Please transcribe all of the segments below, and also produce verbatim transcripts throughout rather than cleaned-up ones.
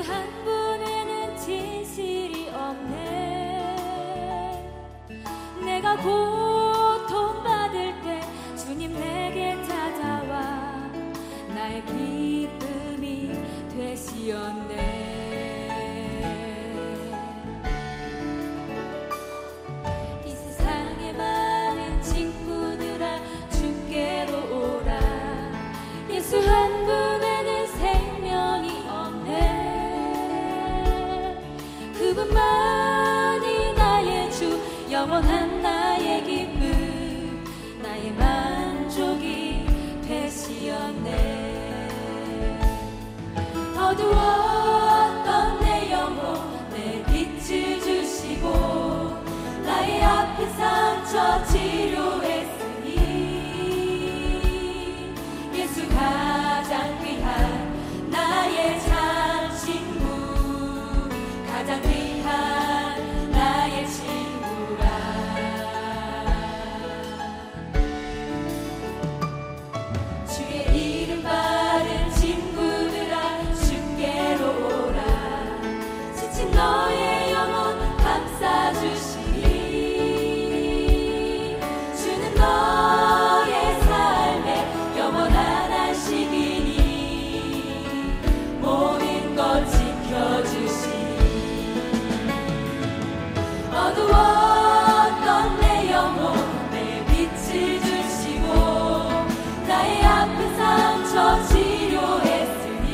한 분에는 진실이 없네. 내가 고통받을 때 주님 내게 찾아와 나의 기쁨이 되시었네. 이 세상에 많은 친구들아 주께로 오라. 예수 한 분에는 생명이 없네. 그분만이 나의 주, 영원한 나의 기쁨, 나의 만족이 되시었네. 어두웠던 내 영혼 내 빛을 주시고 나의 아픈 상처 치료했으니 예수 가장 귀한 나의 참 친구, 가장 귀한 나의 친구라. 주의 이름 받은 친구들아 주께로 오라. 지친 너의 영혼 감싸주시니 주는 너의 삶의 영원한 안식이니 모든 것 지켜주시니. 어두웠던 내 영혼 내 빛을 주시고 나의 아픈 상처 치료했으니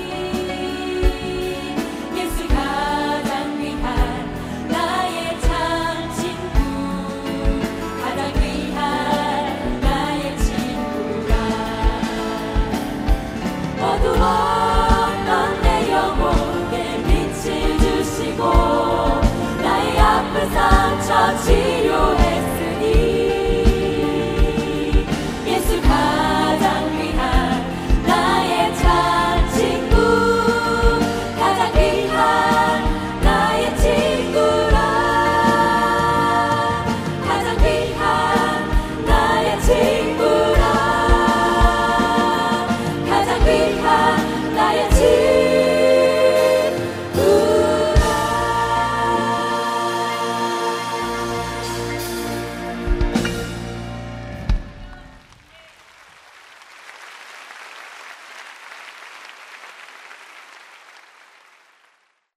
예수 가장 귀한 나의 참 친구, 가장 귀한 나의 친구라. 어두웠던 내 영혼 내 빛을 주시고 나의 아픈 상처 치료했으니